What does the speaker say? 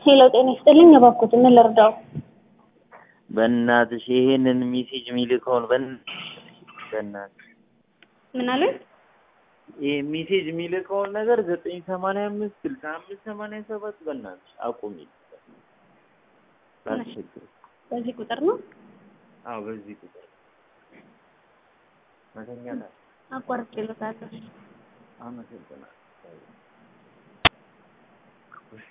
ሄሎ ጤና ይስጥልኝ እባክዎት ምን ልርዳው? በእናትሽ ይሄንን ሜሴጅ የሚልከውን በእናትሽ ምን አለ? ይሄ ሜሴጅ የሚልከውን ነገር 985 65 87 በእናትሽ አቁሚ። በዚህ ቁጥር ነው? አዎ በዚህ ቁጥር መተኛታ አቋርጬልዎታለሁ። አመሰግናለሁ።